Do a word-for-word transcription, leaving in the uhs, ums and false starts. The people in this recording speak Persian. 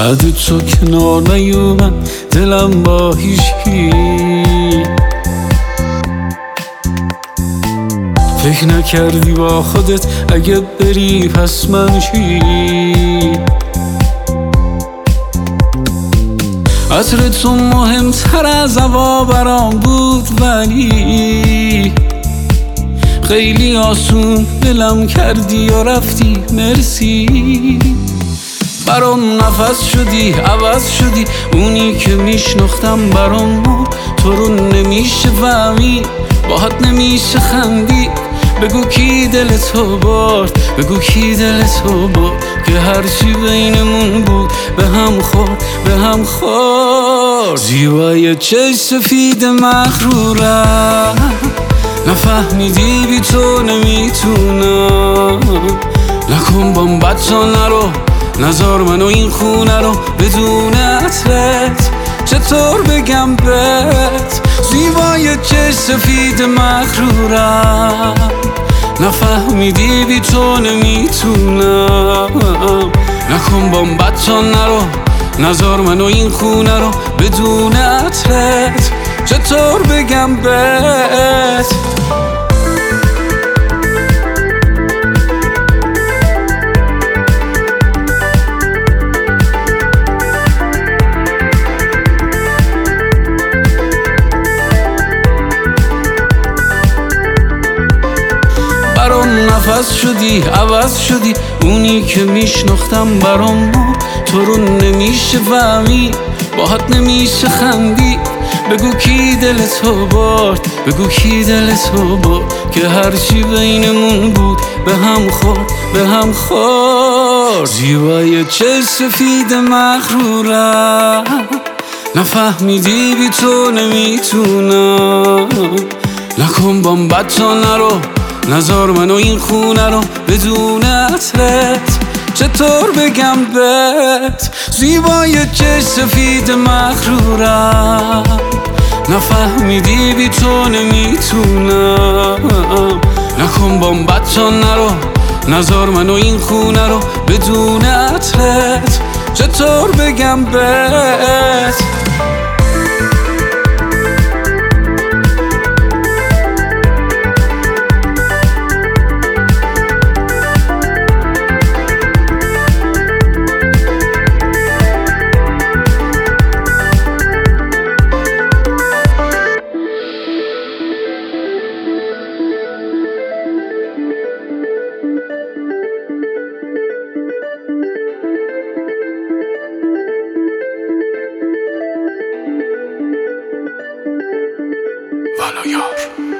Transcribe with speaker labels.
Speaker 1: بعد تو کنار نیومد دلم با هیچکی. فکر نکردی با خودت اگه بری پس من چی؟ عطر تو مهمتر از هوا برام بود، ولی خیلی آسون دلم کردی و رفتی. مرسی برام نفس شدی، عوض شدی، اونی که میشناختم برام بود. تو رو نمیشه فهمید، باهات نمیشه خندی. بگو کی دل تو برد، بگو کی دل تو برد که هرچی بینمون بود به هم خورد، به هم خورد. زیبای چشم سفید مغرورم، نفهمیدی بی تو نمیتونم. نکن بام بچه نرو، نذار منو این خونه رو بدون عطرت. چطور بگم بهت زیبای چشم سفید مغرورم، نفهمیدی بی تو نمیتونم. نکن بام بچه نرو، نذار منو این خونه رو بدون عطرت. چطور بگم بهت برام نفس شدی، عوض شدی، اونی که میشناختم برام بود. تو رو نمیشه فهمید، باهات نمیشه خندی. بگو کی دل تو برد، بگو کی دل تو برد که هرچی بینمون بود به هم خورد، به هم خورد. زیبای چشم سفید مغرورم، نفهمیدی بی تو نمیتونم. نکن بام بچه نرو، نذار منو این خونه رو بدون عطرت. چطور بگم بهت زیبای چشم سفید مغرورم، نفهمیدی بی تو نمیتونم. نکن بام بچه نرو، نذار منو این خونه رو بدون عطرت. چطور بگم بهت
Speaker 2: والا یار.